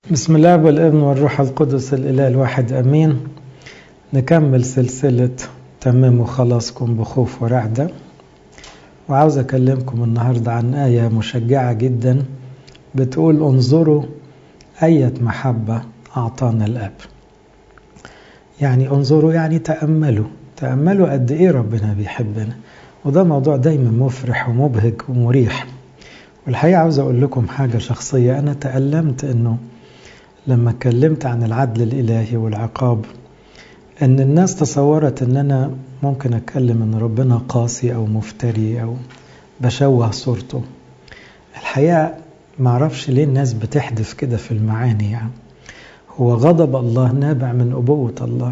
بسم الله والابن والروح القدس الإله الواحد أمين. نكمل سلسلة تمموا خلاصكم بخوف ورعدة، وعاوز أكلمكم النهاردة عن آية مشجعة جدا بتقول انظروا أية محبة أعطانا الآب. يعني انظروا يعني تأملوا قد إيه ربنا بيحبنا، وده موضوع دايما مفرح ومبهج ومريح. والحقيقة عاوز أقول لكم حاجة شخصية. أنا تألمت أنه لما اتكلمت عن العدل الإلهي والعقاب أن الناس تصورت أن أنا ممكن أتكلم أن ربنا قاسي أو مفتري أو بشوه صورته. الحقيقة معرفش ليه الناس بتحدث كده في المعاني. يعني هو غضب الله نابع من أبوة الله،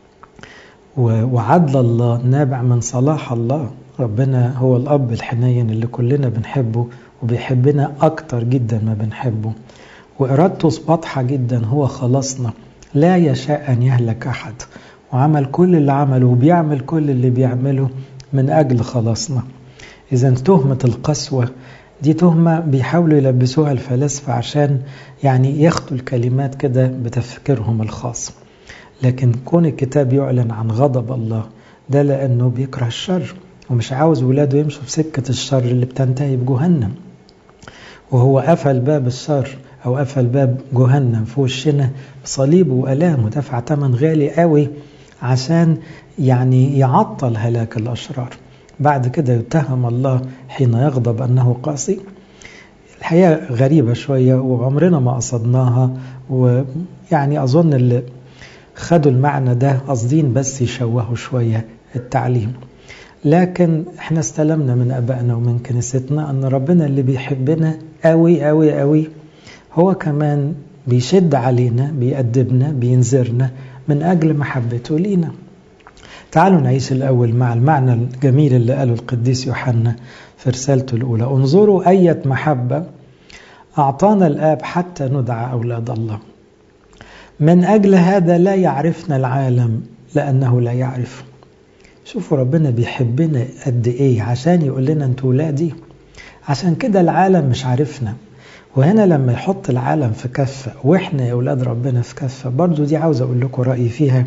وعدل الله نابع من صلاح الله. ربنا هو الأب الحنين اللي كلنا بنحبه وبيحبنا أكتر جدا ما بنحبه، وإرادته واضحة جدا، هو خلصنا، لا يشاء أن يهلك أحد، وعمل كل اللي عمله وبيعمل كل اللي بيعمله من أجل خلاصنا. إذا تهمة القسوة دي تهمة بيحاولوا يلبسوها الفلاسفة عشان يعني ياخدوا الكلمات كده بتفكيرهم الخاص. لكن كون الكتاب يعلن عن غضب الله ده لأنه بيكره الشر ومش عاوز ولاده يمشوا في سكة الشر اللي بتنتهي بجهنم، وهو قفل باب الشر أو قفل باب جهنم في وشنا بصليبه وألامه، دفع ثمن غالي قوي عشان يعني يعطل هلاك الأشرار. بعد كده يتهم الله حين يغضب أنه قاسي. الحقيقة غريبة شوية وعمرنا ما قصدناها، ويعني أظن اللي خدوا المعنى ده قصدين بس يشوهوا شوية التعليم. لكن احنا استلمنا من أبائنا ومن كنيستنا أن ربنا اللي بيحبنا قوي قوي قوي هو كمان بيشد علينا، بيأدبنا، بينذرنا من أجل محبته لينا. تعالوا نعيش الأول مع المعنى الجميل اللي قاله القديس يوحنا في رسالته الأولى: انظروا أية محبة أعطانا الآب حتى ندعى أولاد الله، من أجل هذا لا يعرفنا العالم لأنه لا يعرف. شوفوا ربنا بيحبنا قد إيه عشان يقول لنا أنتوا ولادي. عشان كده العالم مش عارفنا. وهنا لما يحط العالم في كفة وإحنا يا أولاد ربنا في كفة، برضو دي عاوز أقول لكم رأيي فيها.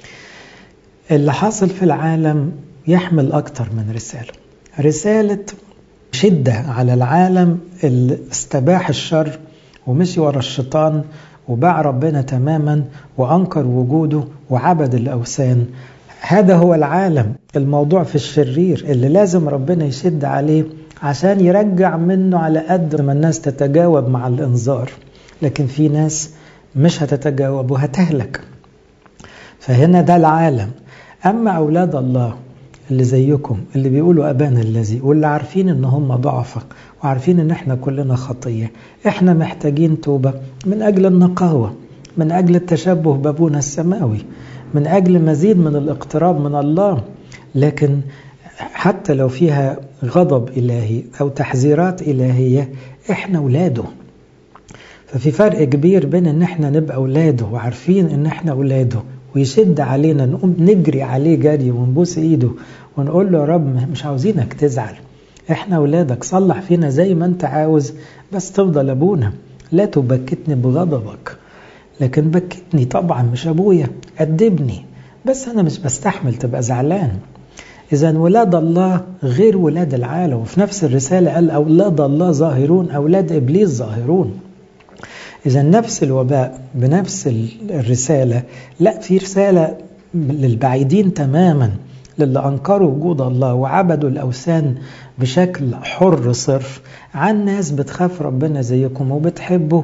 اللي حاصل في العالم يحمل أكتر من رسالة شدة على العالم اللي استباح الشر ومشي ورا الشيطان وباع ربنا تماما وأنكر وجوده وعبد الأوثان. هذا هو العالم، الموضوع في الشرير اللي لازم ربنا يشد عليه عشان يرجع منه على قد ما الناس تتجاوب مع الإنذار. لكن في ناس مش هتتجاوب وهتهلك. فهنا ده العالم. أما أولاد الله اللي زيكم اللي بيقولوا أبانا الذي، واللي عارفين إن هم ضعفة وعارفين إن إحنا كلنا خطية، إحنا محتاجين توبة من أجل النقاوة، من أجل التشبه بأبونا السماوي، من أجل مزيد من الاقتراب من الله. لكن حتى لو فيها غضب إلهي أو تحذيرات إلهية إحنا أولاده. ففي فرق كبير بين إن إحنا نبقى أولاده وعارفين إن إحنا أولاده ويشد علينا نقوم نجري عليه جري ونبوس إيده ونقول له يا رب مش عاوزينك تزعل، إحنا أولادك، صلح فينا زي ما أنت عاوز، بس تفضل أبونا، لا تبكتني بغضبك. لكن بكتني طبعا مش أبويا، أدبني، بس أنا مش بستحمل تبقى زعلان. إذن ولاد الله غير ولاد العالم. وفي نفس الرسالة قال أولاد الله ظاهرون، أولاد إبليس ظاهرون. إذن نفس الوباء بنفس الرسالة. لا، في رسالة للبعيدين تماما، للي أنكروا وجود الله وعبدوا الأوثان بشكل حر صرف، عن ناس بتخاف ربنا زيكم وبتحبه.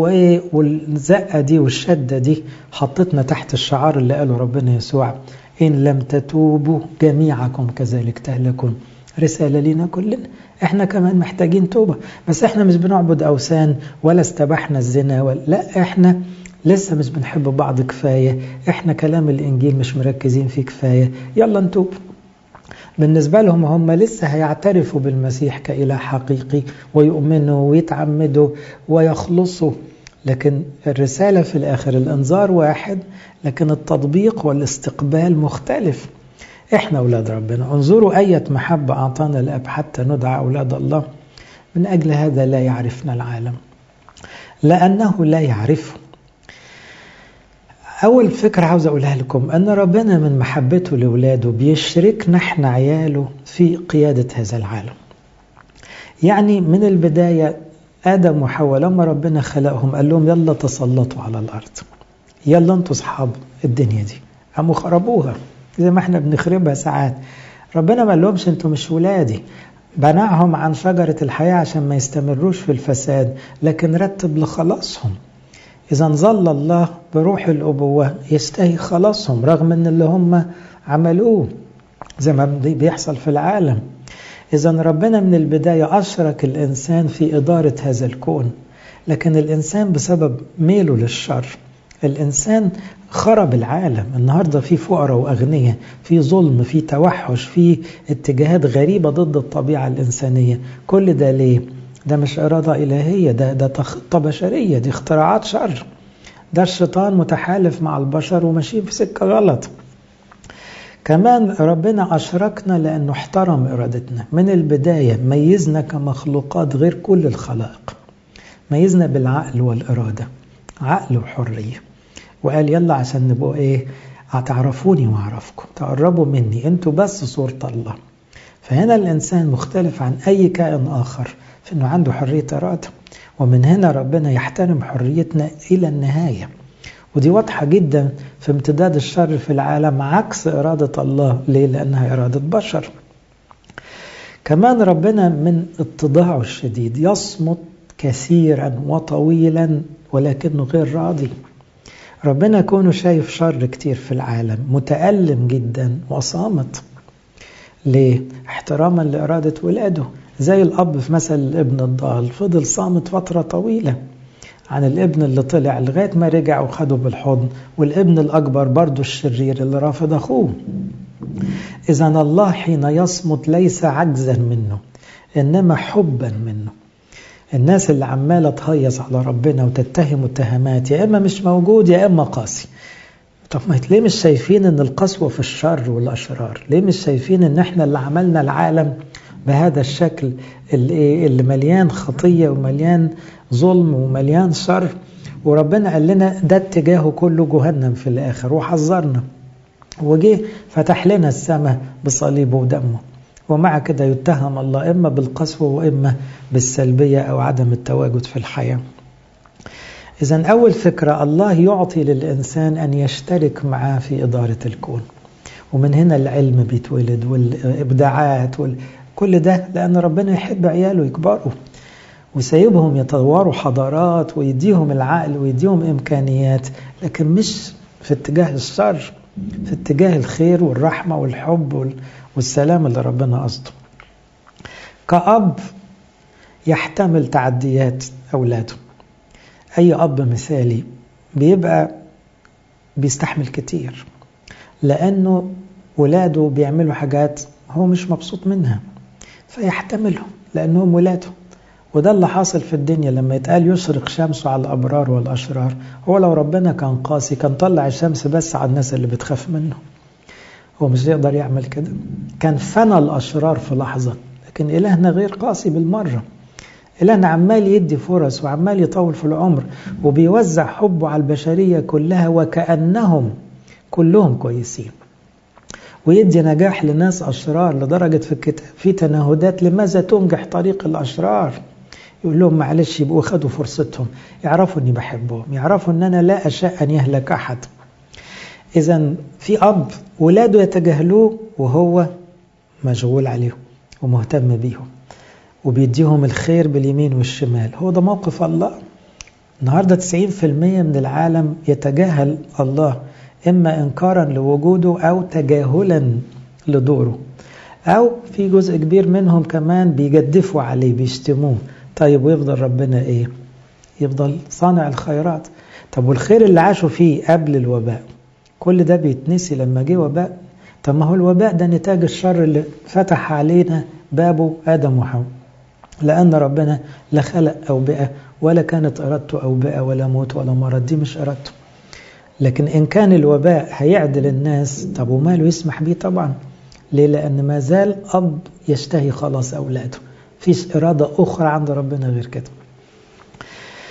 والزقة دي والشدة دي حطتنا تحت الشعار اللي قاله ربنا يسوع: إن لم تتوبوا جميعكم كذلك تهلكون. رسالة لنا كلنا، احنا كمان محتاجين توبة. بس احنا مش بنعبد أوثان ولا استباحنا الزنا لا، احنا لسه مش بنحب بعض كفاية، احنا كلام الإنجيل مش مركزين فيه كفاية، يلا نتوب. بالنسبة لهم هم لسه هيعترفوا بالمسيح كإله حقيقي ويؤمنوا ويتعمدوا ويخلصوا. لكن الرسالة في الآخر الإنذار واحد، لكن التطبيق والاستقبال مختلف. إحنا أولاد ربنا. انظروا أية محبة أعطانا الآب حتى ندعى أولاد الله، من أجل هذا لا يعرفنا العالم. لأنه لا يعرفه. أول فكرة عاوز أقولها لكم أن ربنا من محبته لأولاده بيشركنا احنا عياله في قيادة هذا العالم. يعني من البداية آدم وحواء لما ربنا خلقهم قال لهم يلا تسلطوا على الأرض، يلا انتوا أصحاب الدنيا دي. قاموا خربوها زي ما احنا بنخربها ساعات. ربنا ما قال لهمش انتوا مش ولادي، منعهم عن شجرة الحياة عشان ما يستمروش في الفساد، لكن رتب لخلاصهم. إذا ظل الله بروح الأبوة يستهي خلاصهم رغم أن اللي هم عملوه زي ما بيحصل في العالم. إذا ربنا من البداية أشرك الإنسان في إدارة هذا الكون، لكن الإنسان بسبب ميله للشر الإنسان خرب العالم. النهاردة في فقراء وأغنياء، في ظلم، في توحش، في اتجاهات غريبة ضد الطبيعة الإنسانية. كل ده ليه؟ ده مش إرادة إلهية، ده خطة بشرية، دي اختراعات شر. ده الشيطان متحالف مع البشر وماشي في سكة غلط. كمان ربنا أشركنا لأنه احترم إرادتنا من البداية، ميزنا كمخلوقات غير كل الخلائق، ميزنا بالعقل والإرادة، عقل وحرية. وقال يلا عشان نبقوا إيه؟ هتعرفوني وأعرفكم، تقربوا مني، أنتوا بس صورة الله. فهنا الإنسان مختلف عن أي كائن آخر في أنه عنده حرية إرادة، ومن هنا ربنا يحترم حريتنا إلى النهاية. ودي واضحة جدا في امتداد الشر في العالم عكس إرادة الله. ليه؟ لأنها إرادة بشر. كمان ربنا من اتضاعه الشديد يصمت كثيرا وطويلا ولكنه غير راضي. ربنا كونه شايف شر كتير في العالم متألم جدا وصامت. ليه؟ احتراما لإرادة ولاده. زي الأب في مثل الابن الضال فضل صامت فترة طويلة عن الابن اللي طلع لغاية ما رجع وخده بالحضن، والابن الأكبر برضو الشرير اللي رافض أخوه. إذا الله حين يصمت ليس عجزا منه إنما حبا منه. الناس اللي عمالة تهيص على ربنا وتتهم اتهامات يا إما مش موجود يا إما قاسي. طب ما ليه مش شايفين ان القسوة في الشر والأشرار؟ ليه مش شايفين ان احنا اللي عملنا العالم بهذا الشكل اللي مليان خطية ومليان ظلم ومليان شر؟ وربنا قال لنا ده اتجاهه كله جهنم في الآخر وحذرنا، وجه فتح لنا السماء بصليبه ودمه. ومع كده يتهم الله إما بالقسوة وإما بالسلبية أو عدم التواجد في الحياة. إذن أول فكرة، الله يعطي للإنسان أن يشترك معاه في إدارة الكون. ومن هنا العلم بيتولد والإبداعات كل ده لأن ربنا يحب عياله يكبروا وسيبهم يطوروا حضارات ويديهم العقل ويديهم إمكانيات، لكن مش في اتجاه الشر، في اتجاه الخير والرحمة والحب والسلام اللي ربنا قصده. كأب يحتمل تعديات أولاده. أي أب مثالي بيبقى بيستحمل كتير لأنه ولاده بيعملوا حاجات هو مش مبسوط منها فيحتملهم لأنهم ولاده. وده اللي حاصل في الدنيا لما يتقال يشرق شمسه على الأبرار والأشرار. هو لو ربنا كان قاسي كان طلع الشمس بس على الناس اللي بتخاف منه، هو مش يقدر يعمل كده، كان فنى الأشرار في لحظة. لكن إلهنا غير قاسي بالمرة، إلهنا عمال يدي فرص وعمال يطول في العمر وبيوزع حبه على البشرية كلها وكأنهم كلهم كويسين، ويدي نجاح لناس أشرار لدرجة في الكتاب في تنهدات لماذا تنجح طريق الأشرار. يقول لهم معلش يبقوا خدوا فرصتهم، يعرفوا أني بحبهم، يعرفوا أن أنا لا أشاء أن يهلك أحد. إذن في أب ولاده يتجاهلوه وهو مشغول عليهم ومهتم بيهم وبيديهم الخير باليمين والشمال. هو ده موقف الله. النهاردة 90% من العالم يتجاهل الله، إما إنكارا لوجوده أو تجاهلا لدوره، أو في جزء كبير منهم كمان بيجدفوا عليه بيشتموه. طيب ويفضل ربنا إيه؟ يفضل صانع الخيرات. طب والخير اللي عاشوا فيه قبل الوباء كل ده بيتنسي لما جه وباء؟ طب ما هو الوباء ده نتاج الشر اللي فتح علينا بابه آدم وحواء، لأن ربنا لا خلق أوبئة ولا كانت إرادته أوبئة ولا موت ولا مرض، دي مش إرادته. لكن إن كان الوباء هيعدل الناس طب وماله يسمح بيه؟ طبعا. ليه؟ لأن ما زال أب يشتهي خلاص أولاده، فيش إرادة أخرى عند ربنا غير كده.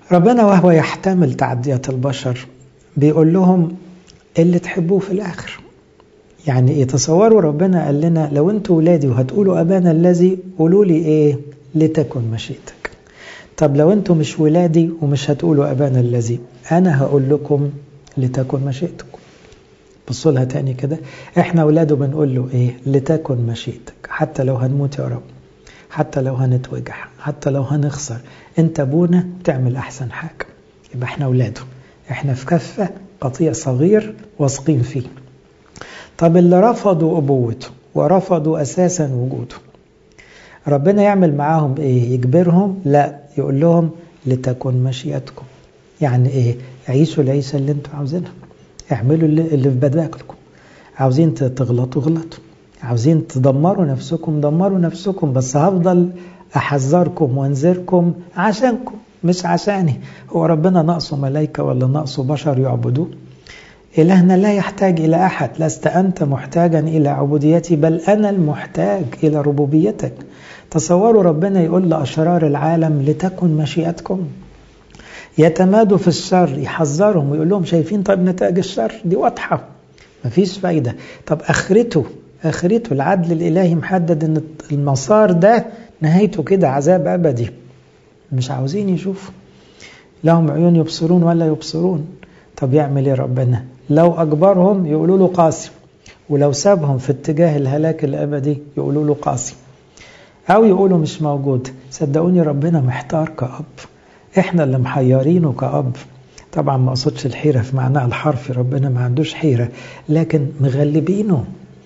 ربنا وهو يحتمل تعديات البشر بيقول لهم اللي تحبوه في الآخر. يعني ايه؟ تصوروا ربنا قال لنا لو انتوا ولادي وهتقولوا أبانا الذي، قولوا لي ايه؟ لتكن مشيئتك. طب لو انتوا مش ولادي ومش هتقولوا أبانا الذي، أنا هقول لكم لتكن مشيئتكم. بصوا لها تاني كده، احنا ولاده بنقول له ايه؟ لتكن مشيئتك. حتى لو هنموت يا رب، حتى لو هنتوجع، حتى لو هنخسر، انت ابونا تعمل احسن حاجة. يبقى احنا ولاده، احنا في كفة قطيع صغير واثقين فيه. طب اللي رفضوا ابوته ورفضوا اساسا وجوده، ربنا يعمل معاهم ايه؟ يجبرهم؟ لا، يقول لهم لتكن مشيئتكم. يعني ايه؟ عيشوا العيشة اللي انتوا عاوزينها، اعملوا اللي في بداخلكم. عاوزين تغلطوا غلطوا، عاوزين تدمروا نفسكم دمروا نفسكم، بس هفضل احذركم وانذركم عشانكم مش عشاني. هو ربنا ناقصه ملائكة ولا ناقصه بشر يعبدوه؟ إلهنا لا يحتاج إلى أحد. لست أنت محتاجا إلى عبوديتي، بل أنا المحتاج إلى ربوبيتك. تصوروا ربنا يقول لأشرار العالم لتكن مشيئتكم. يتمادوا في الشر، يحذرهم ويقول لهم شايفين طيب نتائج الشر دي واضحة مفيش فايدة. طب آخرته العدل الإلهي محدد أن المسار ده نهايته كده عذاب أبدي. مش عاوزين يشوفوا، لهم عيون يبصرون ولا يبصرون. طب يعمل ايه ربنا؟ لو أجبرهم يقولوا له قاسي، ولو سابهم في اتجاه الهلاك الأبدي يقولوا له قاسي، أو يقولوا مش موجود. صدقوني ربنا محتار كأب، إحنا اللي محيرينه كأب. طبعا ما أقصدش الحيرة في معناها الحرفي، ربنا ما عندوش حيرة، لكن مغلبينه،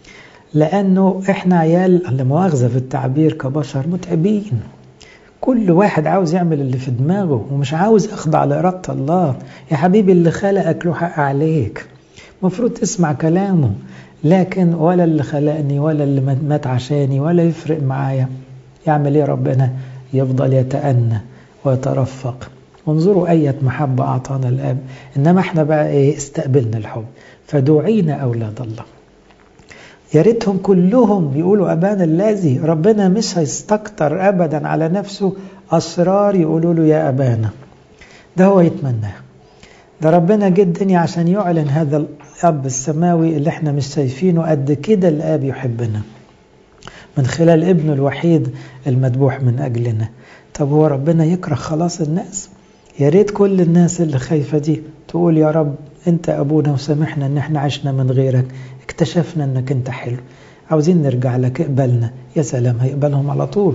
لأنه إحنا عيال لمؤاخذة في التعبير كبشر متعبين. كل واحد عاوز يعمل اللي في دماغه ومش عاوز أخضع لإرادة الله. يا حبيبي اللي خلقك له حق عليك، مفروض تسمع كلامه، لكن ولا اللي خلقني ولا اللي مات عشاني ولا يفرق معايا. يعمل ايه ربنا؟ يفضل يتأنى ويترفق. وانظروا أية محبة أعطانا الآب. إنما احنا بقى ايه؟ استقبلنا الحب فدعينا أولاد الله. يا ريتهم كلهم يقولوا أبانا الذي. ربنا مش هيستكتر أبدا على نفسه أسرار يقولوا له يا أبانا، ده هو يتمناه. ده ربنا جه الدنيا عشان يعلن هذا الأب السماوي اللي احنا مش شايفينه قد كده. الآب يحبنا من خلال ابنه الوحيد المذبوح من أجلنا. طب هو ربنا يكره خلاص الناس؟ يا ريت كل الناس اللي خايفة دي تقول يا رب انت أبونا وسامحنا ان احنا عشنا من غيرك، اكتشفنا انك انت حلو، عاوزين نرجع لك، اقبلنا. يا سلام، هيقبلهم على طول.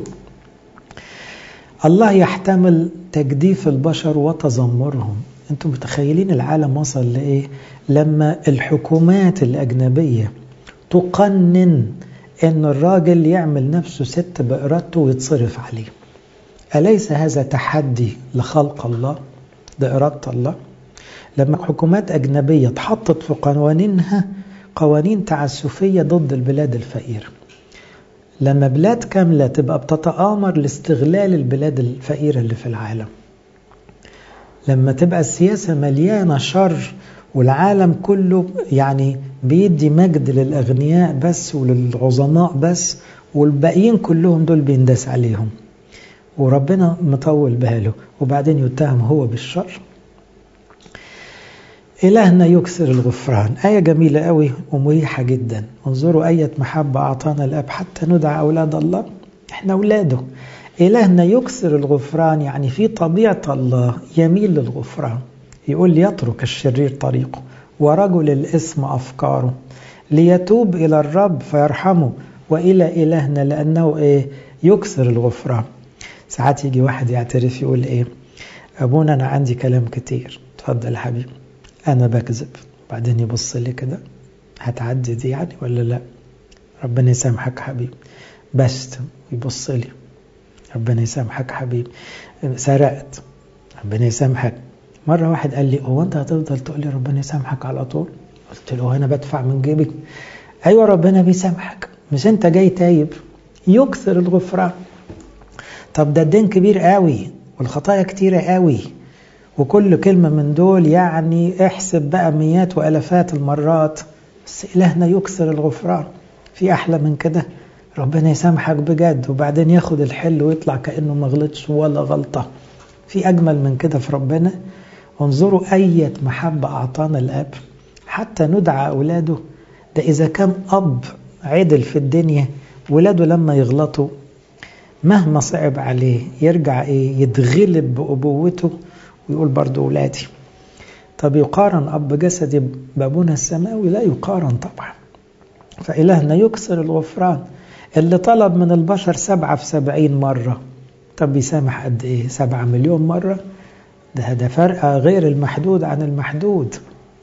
الله يحتمل تجديف البشر وتذمرهم. انتم متخيلين العالم وصل لإيه؟ لما الحكومات الأجنبية تقنن ان الراجل يعمل نفسه ست بإرادته ويتصرف عليه. أليس هذا تحدي لخلق الله؟ ده إرادة الله. لما حكومات أجنبية تحطت في قوانينها قوانين تعسفية ضد البلاد الفقيرة، لما بلاد كاملة تبقى بتتآمر لاستغلال البلاد الفقيرة اللي في العالم، لما تبقى السياسة مليانة شر والعالم كله يعني بيدي مجد للأغنياء بس وللعظماء بس، والباقيين كلهم دول بيندس عليهم، وربنا مطول باله وبعدين يتهم هو بالشر. إلهنا يكثر الغفران. آية جميلة قوي ومريحة جدا. انظروا آية محبة أعطانا الأب حتى ندعى أولاد الله. إحنا أولاده. إلهنا يكثر الغفران، يعني في طبيعة الله يميل للغفران. يقول يترك الشرير طريقه ورجل الإثم أفكاره، ليتوب إلى الرب فيرحمه وإلى إلهنا لأنه إيه؟ يكثر الغفران. ساعات يجي واحد يعترف يقول إيه؟ أبونا أنا عندي كلام كتير. تفضل يا حبيبي. أنا بكذب. بعدين يبص لي كده، هتعدي دي يعني ولا لا؟ ربنا يسامحك حبيبي. بشتم، يبص لي، ربنا يسامحك حبيبي. سرقت، ربنا يسامحك. مرة واحد قال لي هو أنت هتفضل تقول لي ربنا يسامحك على طول؟ قلت له أنا بدفع من جيبي. أيوة ربنا بيسامحك، مش أنت جاي تايب. يكثر الغفران. طب ده الدين كبير قوي والخطايا كتيرة قوي، وكل كلمة من دول يعني احسب بقى مئات وألفات المرات، بس إلهنا يكثر الغفران. في أحلى من كده؟ ربنا يسامحك بجد وبعدين ياخد الحل ويطلع كأنه ما غلطش ولا غلطة. في أجمل من كده في ربنا؟ انظروا أية محبة أعطانا الأب حتى ندعى أولاده. ده إذا كان أب عدل في الدنيا، ولاده لما يغلطوا مهما صعب عليه يرجع يتغلب بأبوته ويقول برضو أولادي. طب يقارن أب جسدي بأبونا السماوي؟ لا يقارن طبعا. فإلهنا يكسر الغفران. اللي طلب من البشر 7 في 70 مرة، طب بيسامح قد إيه؟ 7 مليون مرة. ده فرق غير المحدود عن المحدود.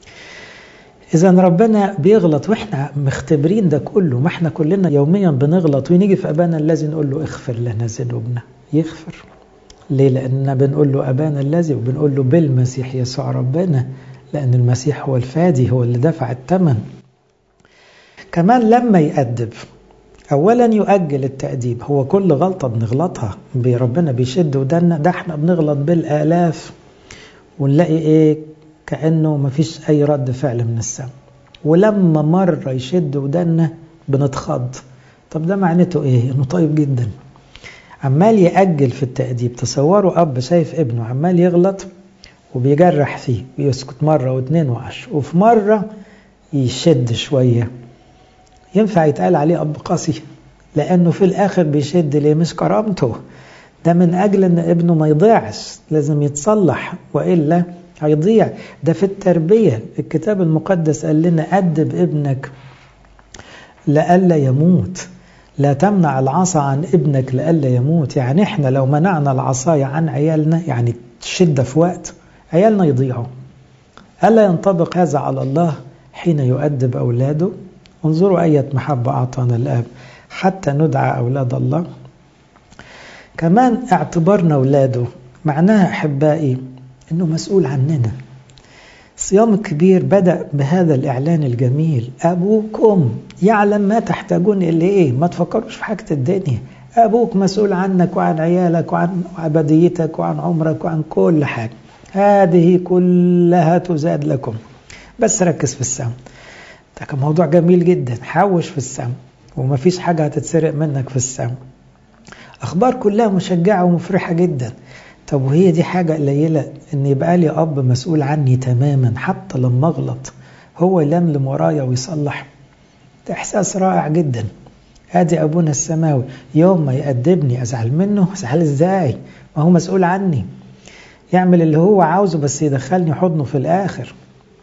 إذا ربنا بيغلط وإحنا مختبرين ده كله. ما إحنا كلنا يوميا بنغلط ونيجي في أبانا الذي نقول له اغفر لنا ذنوبنا، يغفر. ليه؟ لأننا بنقول له أبانا الذي، وبنقول له بالمسيح يسوع ربنا، لأن المسيح هو الفادي، هو اللي دفع الثمن. كمان لما يأدب، أولا يؤجل التأديب. هو كل غلطة بنغلطها ربنا بيشد ودنا؟ ده احنا بنغلط بالآلاف ونلاقي كأنه مفيش أي رد فعل من السماء. ولما مرة يشد ودنا بنتخض. طب ده معناته إيه؟ إنه طيب جدا، عمال يأجل في التأديب. تصوروا أب شايف ابنه عمال يغلط وبيجرح فيه ويسكت مرة واثنين وعشر، وفي مرة يشد شوية. ينفع يتقال عليه أب قاسي؟ لأنه في الآخر بيشد ليه؟ مش كرامته، ده من أجل أن ابنه ما يضيعش، لازم يتصلح وإلا هيضيع. ده في التربية الكتاب المقدس قال لنا أدب ابنك لألا يموت، لا تمنع العصا عن ابنك لألا يموت. يعني احنا لو منعنا العصاية عن عيالنا، يعني الشدة في وقت، عيالنا يضيعوا. ألا ينطبق هذا على الله حين يؤدب أولاده؟ انظروا أية محبة أعطانا الآب حتى ندعى أولاد الله. كمان اعتبارنا أولاده معناها أحبائي أنه مسؤول عننا. الصيام الكبير بدأ بهذا الإعلان الجميل: أبوكم يعلم ما تحتاجون إليه. ما تفكروش في حاجة الدنيا، أبوك مسؤول عنك وعن عيالك وعن عبديتك وعن عمرك وعن كل حاجة. هذه كلها تزاد لكم، بس ركز في السماء. ده كان موضوع جميل جدا، حوش في السماء ومفيش حاجة هتتسرق منك في السماء. أخبار كلها مشجعة ومفرحة جدا. طب وهي دي حاجة قليلة إن يبقى لي أب مسؤول عني تماما، حتى لما أغلط هو يلملم ورايا ويصلح؟ ده إحساس رائع جدا. أدي أبونا السماوي يوم ما يأدبني أزعل منه؟ أزعل إزاي؟ ما هو مسؤول عني، يعمل اللي هو عاوزه بس يدخلني حضنه في الآخر.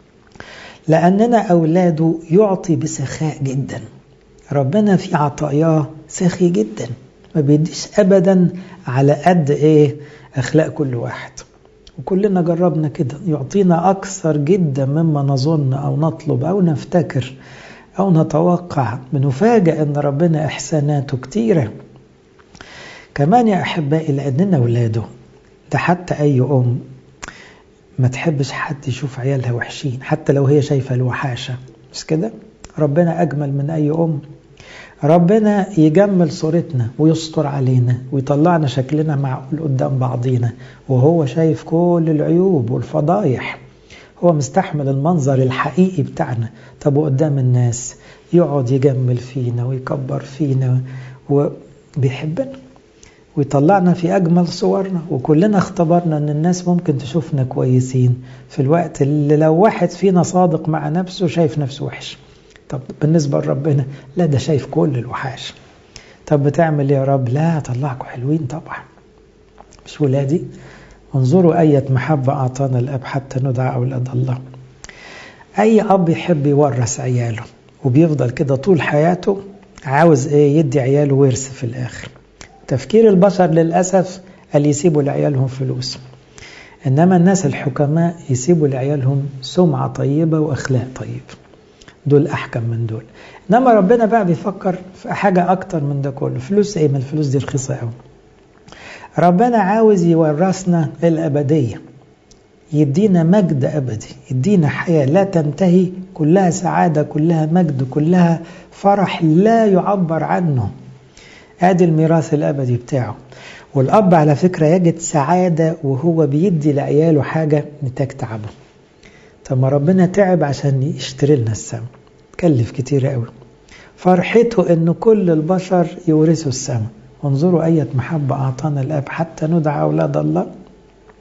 لأننا أولاده يعطي بسخاء جدا. ربنا في عطاياه سخي جدا، ما بيديش أبدا على قد أخلاق كل واحد. وكلنا جربنا كده، يعطينا أكثر جدا مما نظن أو نطلب أو نفتكر أو نتوقع. بنفاجأ أن ربنا إحساناته كتيرة. كمان يا أحبائي لأننا أولاده، ده حتى أي أم ما تحبش حد يشوف عيالها وحشين حتى لو هي شايفة الوحاشة، مش كده؟ ربنا أجمل من أي أم. ربنا يجمل صورتنا ويستر علينا ويطلعنا شكلنا معقول قدام بعضينا، وهو شايف كل العيوب والفضايح. هو مستحمل المنظر الحقيقي بتاعنا. طب وقدام الناس يقعد يجمل فينا ويكبر فينا وبيحبنا ويطلعنا في أجمل صورنا. وكلنا اختبرنا أن الناس ممكن تشوفنا كويسين في الوقت اللي لو واحد فينا صادق مع نفسه شايف نفسه وحش. طب بالنسبة لربنا لا، ده شايف كل الوحاش. طب بتعمل يا رب؟ لا، طلعكم حلوين طبعا، مش ولادي؟ انظروا أية محبة أعطانا الأب حتى ندعى أولاد الله. أي أب يحب يورث عياله وبيفضل كده طول حياته عاوز يدي عياله ورث في الآخر. تفكير البشر للأسف قال يسيبوا لعيالهم فلوس، إنما الناس الحكماء يسيبوا لعيالهم سمعة طيبة وأخلاق طيب. دول أحكم من دول. إنما ربنا بقى بيفكر في حاجة أكتر من ده كله. فلوس ما الفلوس دي رخيصة أوي. ربنا عاوز يورثنا الأبدية، يدينا مجد أبدي، يدينا حياة لا تنتهي، كلها سعادة، كلها مجد، كلها فرح لا يعبر عنه. ادي الميراث الأبدي بتاعه. والأب على فكرة يجد سعادة وهو بيدي لعياله حاجة نتاج تعبه. طب ما ربنا تعب عشان يشتري لنا السماء، كلف كتير قوي. فرحته إنه كل البشر يورثوا السماء. وانظروا أية محبة أعطانا الآب حتى ندعى أولاد الله.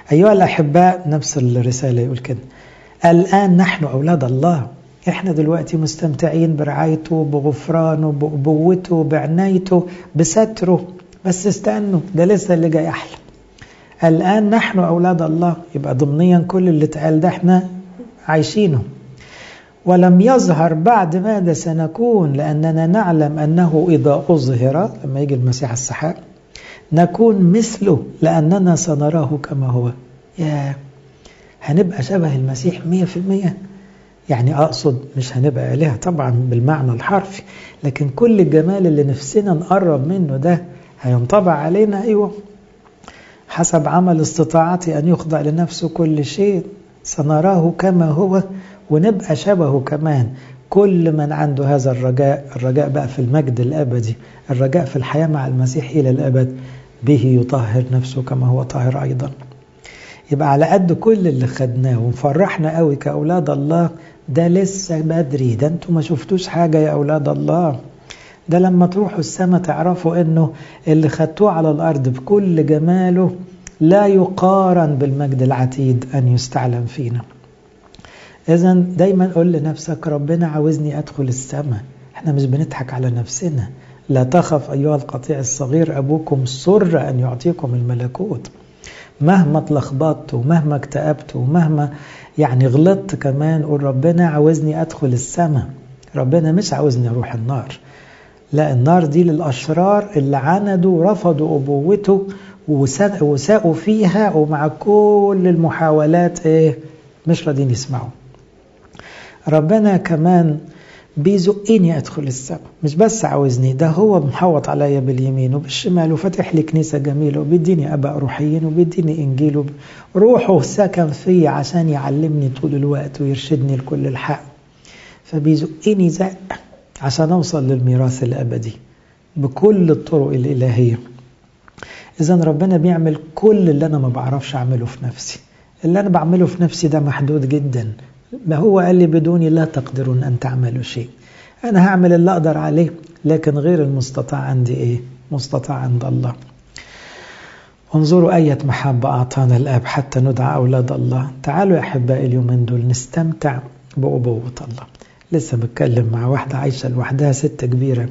أيها الأحباء، نفس الرسالة يقول كده: الآن نحن أولاد الله. إحنا دلوقتي مستمتعين برعايته، بغفرانه، بأبوته، بعنايته، بستره. بس استنوا، ده لسه اللي جاي أحلى. الآن نحن أولاد الله، يبقى ضمنيا كل اللي اتقال ده احنا عايشينه. ولم يظهر بعد ماذا سنكون، لأننا نعلم أنه إذا أظهر، لما يجي المسيح السحاب، نكون مثله لأننا سنراه كما هو. هنبقى شبه المسيح 100%. يعني أقصد مش هنبقى آلهة طبعا بالمعنى الحرفي، لكن كل الجمال اللي نفسنا نقرب منه ده هينطبع علينا. أيوة، حسب عمل استطاعتي أن يخضع لنفسه كل شيء، سنراه كما هو، ونبقى شبهه كمان. كل من عنده هذا الرجاء بقى في المجد الأبدي، الرجاء في الحياة مع المسيح إلى الأبد، به يطهر نفسه كما هو طاهر أيضا. يبقى على قد كل اللي خدناه ومفرحنا قوي كأولاد الله، ده لسه بدري. ده انتوا ما شفتوش حاجة يا أولاد الله. ده لما تروحوا السماء تعرفوا انه اللي خدتوه على الأرض بكل جماله لا يقارن بالمجد العتيد أن يستعلم فينا. إذن دايما قل لنفسك: ربنا عاوزني أدخل السماء. احنا مش بنضحك على نفسنا. لا تخف أيها القطيع الصغير، أبوكم سر أن يعطيكم الملكوت. مهما اتلخبطت ومهما اكتئبت ومهما غلطت كمان، قول: ربنا عاوزني أدخل السماء. ربنا مش عاوزني أروح النار. لا، النار دي للأشرار اللي عندوا ورفضوا أبوته وساقوا فيها، ومع كل المحاولات مش راضين يسمعوا. ربنا كمان بيزقني أدخل السماء. مش بس عاوزني، ده هو محوط عليا باليمين وبالشمال، وفتح لي كنيسة جميلة، وبيديني أباء روحيين، وبيديني إنجيل، روحه سكن فيه عشان يعلمني طول الوقت ويرشدني لكل الحق. فبيزقني زق عشان أوصل للميراث الأبدي بكل الطرق الإلهية. إذن ربنا بيعمل كل اللي أنا ما بعرفش أعمله في نفسي. اللي أنا بعمله في نفسي ده محدود جدا. ما هو قال لي: بدوني لا تقدرون أن تعملوا شيء. أنا هعمل اللي أقدر عليه، لكن غير المستطاع عندي مستطاع عند الله. انظروا أية محبة أعطانا الآب حتى ندعى أولاد الله. تعالوا يا أحبائي اليومين دول نستمتع بأبوة الله. لسه بتكلم مع واحدة عايشة لوحدها، ست كبيرة،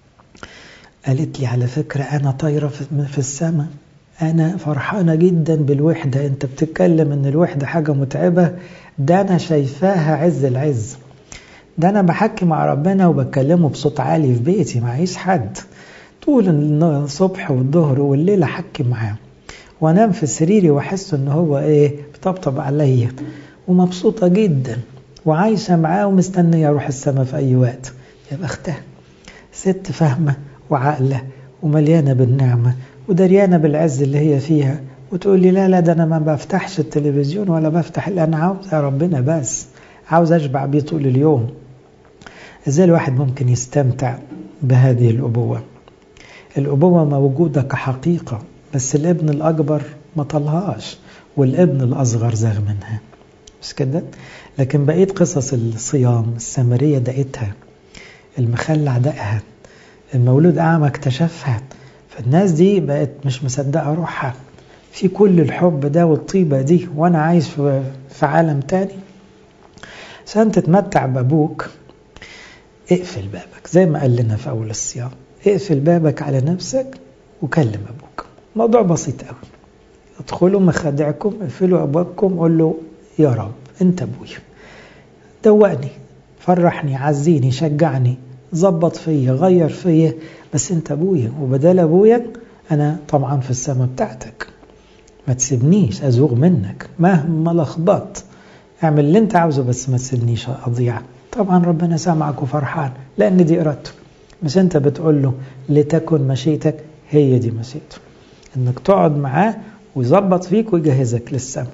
قالت لي: على فكرة أنا طايرة في السماء. أنا فرحانة جدا بالوحدة. أنت بتتكلم أن الوحدة حاجة متعبة، ده أنا شايفاها عز العز. ده أنا بحكي مع ربنا وبكلمه بصوت عالي في بيتي، معيش حد، طول الصبح والظهر والليل أحكي معاه، وأنام في سريري وأحس أنه هو بطبطب عليا، ومبسوطة جدا وعايشة معاه ومستنية أروح السماء في أي وقت. يا بختها، ست فاهمة وعقلة ومليانة بالنعمة ودريانة بالعز اللي هي فيها، وتقول لي: لا ده أنا ما بفتحش التلفزيون ولا بفتح، أنا عاوز ربنا بس، عاوز أشبع بيه طول اليوم. إزاي الواحد ممكن يستمتع بهذه الأبوة؟ الأبوة موجودة كحقيقة، بس الابن الأكبر ما طلهاش، والابن الأصغر زاغ منها، مش كده؟ لكن بقيت قصص الصيام، السامرية دقتها، المخلع دقها، المولود أعمى اكتشفها. فالناس دي بقت مش مصدقة روحها في كل الحب ده والطيبة دي، وأنا عايش في عالم تاني. عشان تتمتع بأبوك اقفل بابك، زي ما قال لنا في أول الصيام: اقفل بابك على نفسك وكلم أبوك. موضوع بسيط قوي. ادخلوا مخادعكم، اقفلوا أبوابكم، قول له: يا رب أنت أبويا، دوقني، فرحني، عزيني، شجعني، ظبط فيا، غير فيا، بس أنت أبويا، وبدال أبويا أنا طبعا في السماء بتاعتك. ما تسيبنيش أزوغ منك مهما لخبط. اعمل اللي أنت عاوزه، بس ما تسيبنيش أضيع. طبعا ربنا سامعك وفرحان، لأن دي إرادته. مش أنت بتقول له: لتكن مشيئتك؟ هي دي مشيئته، إنك تقعد معاه ويظبط فيك ويجهزك للسماء.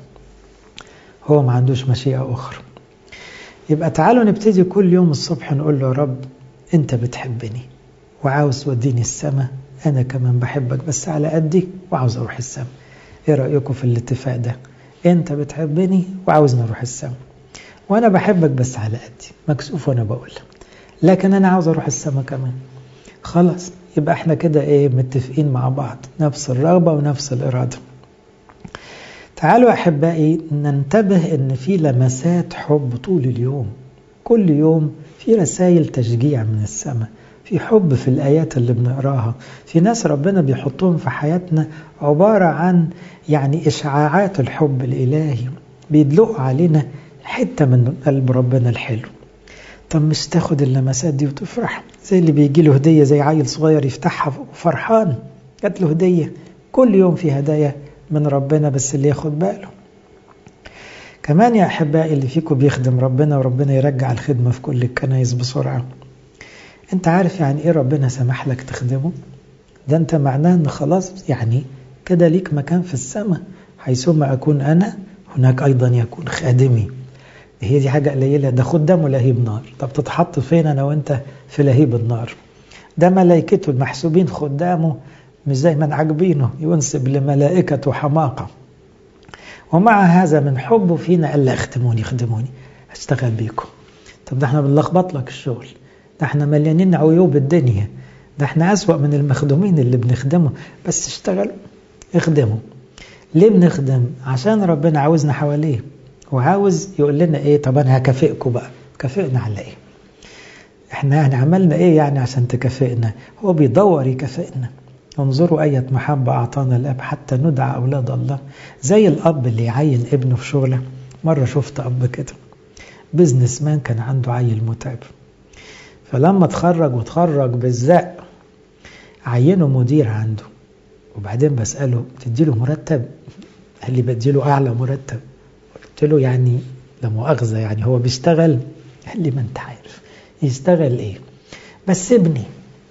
هو ما عندوش مشيئة أخرى. يبقى تعالوا نبتدي كل يوم الصبح نقول له: يا رب أنت بتحبني وعاوز توديني السماء، أنا كمان بحبك بس على قدي وعاوز أروح السماء. إيه رأيكم في الاتفاق ده؟ أنت بتحبني وعاوزني أروح السماء، وأنا بحبك بس على قدي، مكسوف وأنا بقول، لكن أنا عاوز أروح السماء كمان. خلاص، يبقى احنا كده متفقين مع بعض، نفس الرغبة ونفس الإرادة. تعالوا أحبائي ننتبه إن في لمسات حب طول اليوم، كل يوم في رسائل تشجيع من السماء، في حب في الآيات اللي بنقراها، في ناس ربنا بيحطهم في حياتنا عبارة عن يعني إشعاعات الحب الإلهي، بيدلقوا علينا حتة من قلب ربنا الحلو. طب مش تاخد اللمسات دي وتفرح؟ زي اللي بيجي له هدية، زي عيل صغير يفتحها وفرحان، جات له هدية. كل يوم في هدايا من ربنا، بس اللي ياخد باله. كمان يا أحبائي اللي فيكم بيخدم ربنا وربنا يرجع الخدمة في كل الكنايس بسرعة، انت عارف يعني ايه ربنا سمح لك تخدمه؟ ده انت معناه ان خلاص يعني كده ليك مكان في السماء، حيثما أكون أنا هناك أيضا يكون خادمي. هي دي حاجة قليلة، ده خدامه لهيب نار. طب تتحط فين أنا وانت؟ في لهيب النار. ده ملائكته المحسوبين خدامه مش زي من عاجبينه، ينسب لملائكته حماقة. ومع هذا من حبه فينا قال لا اخدموني خدموني هشتغل بيكم. طب ده احنا بنلخبط لك الشغل، ده احنا مليانين عيوب الدنيا، ده احنا أسوأ من المخدومين اللي بنخدمه، بس اشتغلوا اخدموا. ليه بنخدم؟ عشان ربنا عاوزنا حواليه، وعاوز يقول لنا ايه؟ طب انا هكافئكم بقى. كافئنا على ايه؟ احنا عملنا ايه يعني عشان تكافئنا؟ هو بيدور يكافئنا. انظروا أية محبة أعطانا الأب حتى ندعى أولاد الله. زي الأب اللي يعين ابنه في شغله. مرة شفت أب كده بيزنس مان كان عنده عيل متعب، فلما تخرج بالزق عينه مدير عنده. وبعدين بسأله تديله مرتب؟ قال لي بديله أعلى مرتب. قلت له يعني لا مؤاخذة يعني هو بيشتغل؟ قال لي ما انت عارف يشتغل ايه، بس ابني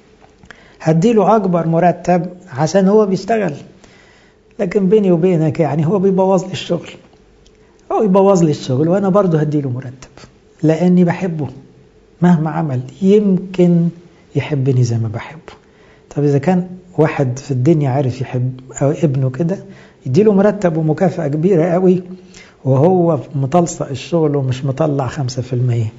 هديله أكبر مرتب عشان هو بيشتغل، لكن بيني وبينك يعني هو بيبوظ لي الشغل، هو يبوظ لي الشغل وأنا برضه هديله مرتب لأني بحبه. مهما عمل يمكن يحبني زي ما بحبه. طب إذا كان واحد في الدنيا عارف يحب أو ابنه كده، يديله مرتب ومكافأة كبيرة قوي وهو مطلصق الشغل ومش مطلع 5%،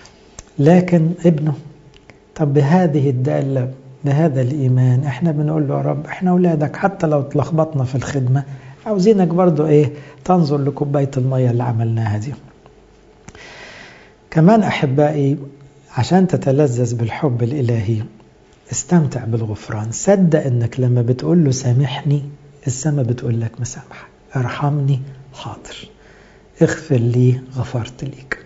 لكن ابنه. طب بهذه الدالة بهذا الإيمان احنا بنقول له يا رب احنا أولادك، حتى لو تلخبطنا في الخدمة عاوزينك برضو ايه تنظر لكوباية المية اللي عملناها دي. كمان أحبائي عشان تتلذذ بالحب الإلهي استمتع بالغفران. صدق انك لما بتقول له سامحني السماء بتقول لك مسامحة. ارحمني حاضر، اغفر لي غفرت ليك.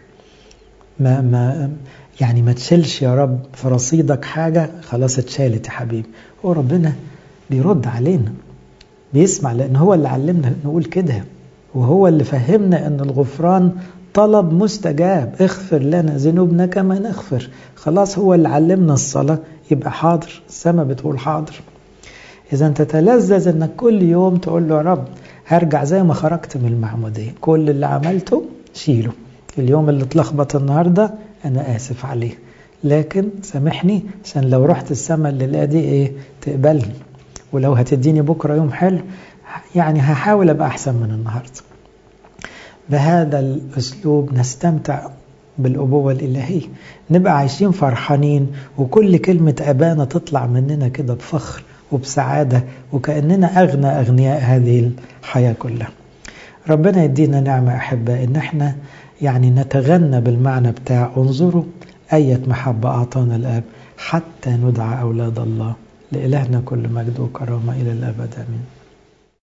ما تشيلش يا رب في رصيدك حاجة خلاص اتشالت يا حبيبي. هو ربنا بيرد علينا بيسمع، لأن هو اللي علمنا نقول كده، وهو اللي فهمنا أن الغفران طلب مستجاب. اغفر لنا ذنوبنا كما نغفر. خلاص هو اللي علمنا الصلاة، يبقى حاضر، السماء بتقول حاضر. إذا تتلذذ أنك كل يوم تقول له يا رب هرجع زي ما خرجت من المعمودية، كل اللي عملته شيله. اليوم اللي اتلخبط النهاردة أنا آسف عليه، لكن سامحني عشان لو رحت السماء الليلة دي إيه تقبلني، ولو هتديني بكرة يوم حلو يعني هحاول أبقى أحسن من النهاردة. بهذا الأسلوب نستمتع بالأبوة الإلهية، نبقى عايشين فرحانين، وكل كلمة أبانا تطلع مننا كده بفخر وبسعادة، وكأننا أغنى أغنياء هذه الحياة كلها. ربنا يدينا نعمة أحباء إن احنا يعني نتغنى بالمعنى بتاع انظروا أية محبة أعطانا الآب حتى ندعى أولاد الله. لإلهنا كل مجد وكرامة إلى الأبد آمين.